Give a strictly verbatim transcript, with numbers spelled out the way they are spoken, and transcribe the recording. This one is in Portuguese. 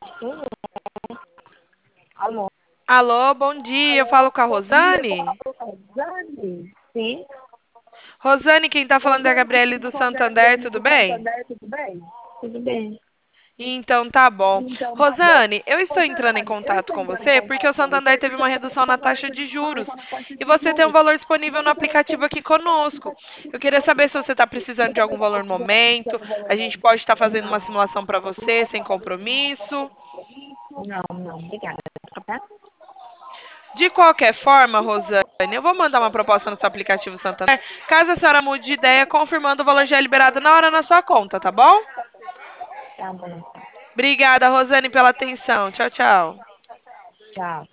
Sim, alô. Alô, bom dia. Eu falo com a Rosane. Rosane? Sim. Rosane, quem tá falando é a Rosane, que Gabriele está do falando da Santander, Gabriele tudo do bem? Santander, tudo bem? Tudo bem. Então tá bom. Então tá bom. Rosane, eu estou entrando em Rosane, eu contato estou com entrando em você porque o contato com Santander você teve porque uma eu redução na Santander taxa teve de uma juros redução na taxa e de você tem um juros. valor E disponível no você tem aplicativo aqui conosco. Eu queria saber se você está precisando de algum valor no momento. A gente pode estar fazendo uma simulação para você sem compromisso. Não, não, obrigada. Tá? De qualquer forma, Rosane, eu vou mandar uma proposta no seu aplicativo Santander, caso a senhora mude de ideia, confirmando o valor já liberado na hora na sua conta, tá bom? Tá bom. Obrigada, Rosane, pela atenção. Tchau, tchau. Tchau.